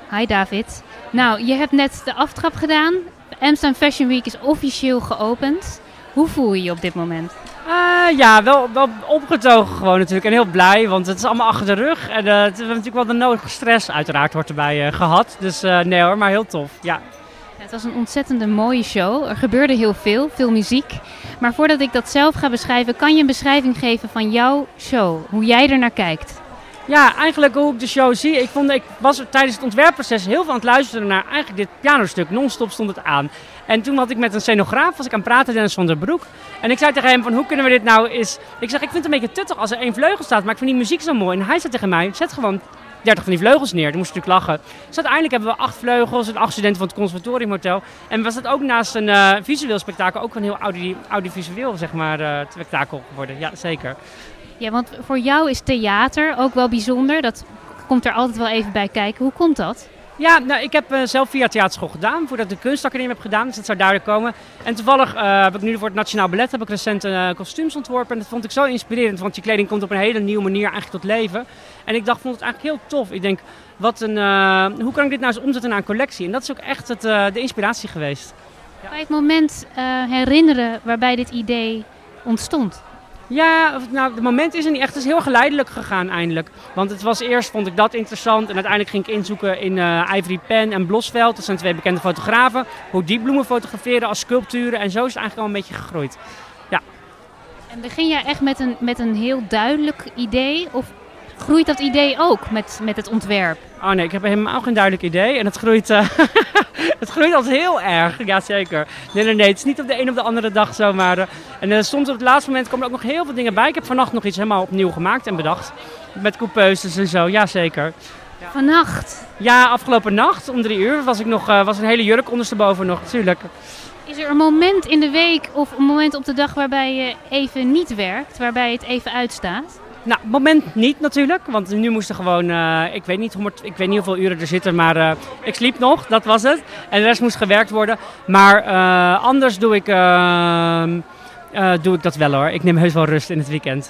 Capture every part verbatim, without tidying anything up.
Hi David. Nou, je hebt net de aftrap gedaan. Amsterdam Fashion Week is officieel geopend. Hoe voel je je op dit moment? Uh, ja, wel, wel opgetogen gewoon natuurlijk en heel blij, want het is allemaal achter de rug. En uh, we hebben natuurlijk wel de nodige stress uiteraard wordt erbij uh, gehad. Dus uh, nee hoor, maar heel tof, ja. Ja, het was een ontzettende mooie show. Er gebeurde heel veel, veel muziek. Maar voordat ik dat zelf ga beschrijven, kan je een beschrijving geven van jouw show? Hoe jij er naar kijkt? Ja, eigenlijk hoe ik de show zie. Ik, vond, ik was tijdens het ontwerpproces heel veel aan het luisteren naar eigenlijk dit pianostuk. Non-stop stond het aan. En toen had ik met een scenograaf, was ik aan het praten, Dennis van der Broek. En ik zei tegen hem van hoe kunnen we dit nou eens... Ik zeg, ik vind het een beetje tuttig als er één vleugel staat, maar ik vind die muziek zo mooi. En hij zei tegen mij, zet gewoon dertig van die vleugels neer. Toen moest ik natuurlijk lachen. Dus uiteindelijk hebben we acht vleugels en acht studenten van het Conservatoriumhotel. En was dat ook naast een uh, visueel spektakel ook een heel audi- audiovisueel zeg maar, uh, spektakel geworden. Ja, zeker. Ja, want voor jou is theater ook wel bijzonder. Dat komt er altijd wel even bij kijken. Hoe komt dat? Ja, nou, ik heb uh, zelf vier jaar theaterschool gedaan, voordat ik de kunstacademie heb gedaan, dus dat zou daardoor komen. En toevallig uh, heb ik nu voor het Nationaal Ballet heb ik recent uh, kostuums ontworpen en dat vond ik zo inspirerend, want je kleding komt op een hele nieuwe manier eigenlijk tot leven. En ik dacht, vond het eigenlijk heel tof. Ik denk, wat een, uh, hoe kan ik dit nou eens omzetten naar een collectie? En dat is ook echt het, uh, de inspiratie geweest. Ja. Kan je het moment uh, herinneren waarbij dit idee ontstond? Ja, nou, het moment is er niet echt. Het is heel geleidelijk gegaan eindelijk. Want het was eerst, vond ik dat interessant. En uiteindelijk ging ik inzoeken in uh, Ivory Pen en Blosveld. Dat zijn twee bekende fotografen. Hoe die bloemen fotograferen als sculpturen. En zo is het eigenlijk al een beetje gegroeid. Ja. En begin jij echt met een, met een heel duidelijk idee? Of groeit dat idee ook met, met het ontwerp? Oh nee, ik heb helemaal geen duidelijk idee. En het groeit, uh, het groeit altijd heel erg. Ja, zeker. Nee, nee, nee. Het is niet op de een of de andere dag zomaar. Uh, en uh, soms op het laatste moment komen er ook nog heel veel dingen bij. Ik heb vannacht nog iets helemaal opnieuw gemaakt en bedacht. Met coupeuses en zo. Ja, zeker. Ja. Vannacht? Ja, afgelopen nacht om drie uur was ik nog, uh, was een hele jurk ondersteboven nog. Tuurlijk. Is er een moment in de week of een moment op de dag waarbij je even niet werkt? Waarbij het even uitstaat? Nou, op het moment niet natuurlijk, want nu moesten gewoon, uh, ik, weet niet hoe, ik weet niet hoeveel uren er zitten, maar uh, ik sliep nog, dat was het. En de rest moest gewerkt worden. Maar uh, anders doe ik, uh, uh, doe ik dat wel hoor. Ik neem heus wel rust in het weekend.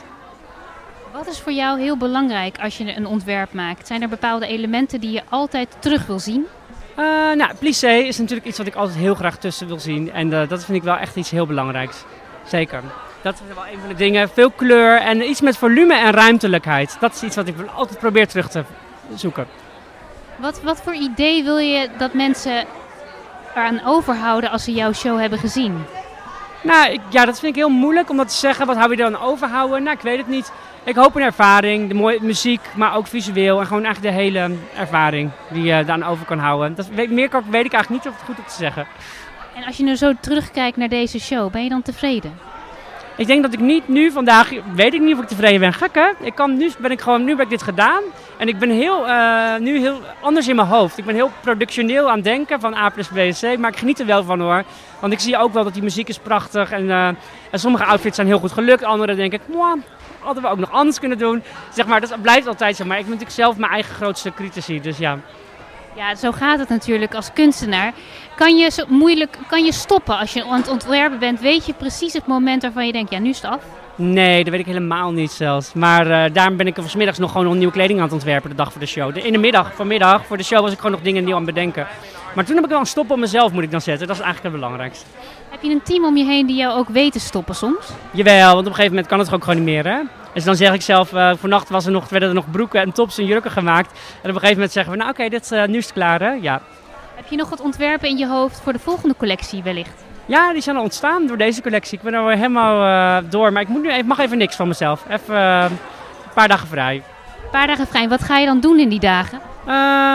Wat is voor jou heel belangrijk als je een ontwerp maakt? Zijn er bepaalde elementen die je altijd terug wil zien? Uh, nou, plissé is natuurlijk iets wat ik altijd heel graag tussen wil zien. En uh, dat vind ik wel echt iets heel belangrijks. Zeker. Dat is wel een van de dingen. Veel kleur en iets met volume en ruimtelijkheid. Dat is iets wat ik altijd probeer terug te zoeken. Wat, wat voor idee wil je dat mensen eraan overhouden als ze jouw show hebben gezien? Nou, ik, ja, dat vind ik heel moeilijk om dat te zeggen. Wat hou je dan overhouden? Nou, ik weet het niet. Ik hoop een ervaring, de mooie muziek, maar ook visueel. En gewoon eigenlijk de hele ervaring die je daaraan over kan houden. Dat weet, meer kan, weet ik eigenlijk niet of het goed op te zeggen. En als je nu zo terugkijkt naar deze show, ben je dan tevreden? Ik denk dat ik niet nu vandaag, weet ik niet of ik tevreden ben. Gek hè? Ik kan, nu ben ik gewoon, nu heb ik dit gedaan. En ik ben heel, uh, nu heel anders in mijn hoofd. Ik ben heel productioneel aan het denken van A plus B en C. Maar ik geniet er wel van hoor. Want ik zie ook wel dat die muziek is prachtig. En, uh, en sommige outfits zijn heel goed gelukt. Andere denk ik, mwah, hadden we ook nog anders kunnen doen. Zeg maar, dat blijft altijd zo. Maar ik ben natuurlijk zelf mijn eigen grootste critici. Dus ja. Ja, zo gaat het natuurlijk als kunstenaar. Kan je, zo moeilijk, kan je stoppen als je aan het ontwerpen bent? Weet je precies het moment waarvan je denkt, ja, nu is het af? Nee, dat weet ik helemaal niet zelfs. Maar uh, daarom ben ik vanmiddags nog gewoon nog nieuwe kleding aan het ontwerpen de dag voor de show. De, in de middag, vanmiddag, voor de show was ik gewoon nog dingen nieuw aan het bedenken. Maar toen heb ik wel een stop op mezelf, moet ik dan zetten. Dat is eigenlijk het belangrijkste. Heb je een team om je heen die jou ook weet te stoppen soms? Jawel, want op een gegeven moment kan het ook gewoon niet meer, hè? Dus dan zeg ik zelf, uh, vannacht was er nog, werden er nog broeken en tops en jurken gemaakt. En op een gegeven moment zeggen we, nou oké, okay, dit uh, nu is het klaar, hè? Ja. Heb je nog wat ontwerpen in je hoofd voor de volgende collectie wellicht? Ja, die zijn al ontstaan door deze collectie. Ik ben er weer helemaal uh, door, maar ik moet nu even, mag even niks van mezelf. Even uh, een paar dagen vrij. Een paar dagen vrij. Wat ga je dan doen in die dagen? Uh,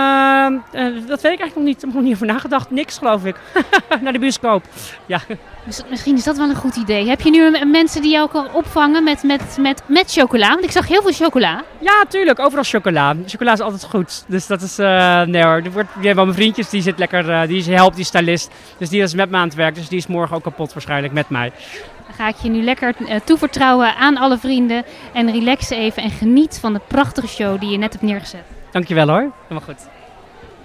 uh, dat weet ik eigenlijk nog niet. Ik heb nog niet over nagedacht. Niks, geloof ik. Naar de bioscoop. Ja. Misschien is dat wel een goed idee. Heb je nu mensen die jou kan opvangen met, met, met, met chocola? Want ik zag heel veel chocola. Ja, tuurlijk. Overal chocola. Chocola is altijd goed. Dus dat is... Uh, nee hoor. Er wordt, die hebben wel mijn vriendjes. Die zit lekker... Uh, die is helpt, die stylist. Dus die is met me aan het werk. Dus die is morgen ook kapot waarschijnlijk met mij. Dan ga ik je nu lekker uh, toevertrouwen aan alle vrienden. En relax even en geniet van de prachtige show die je net hebt neergezet. Dankjewel hoor. Helemaal goed.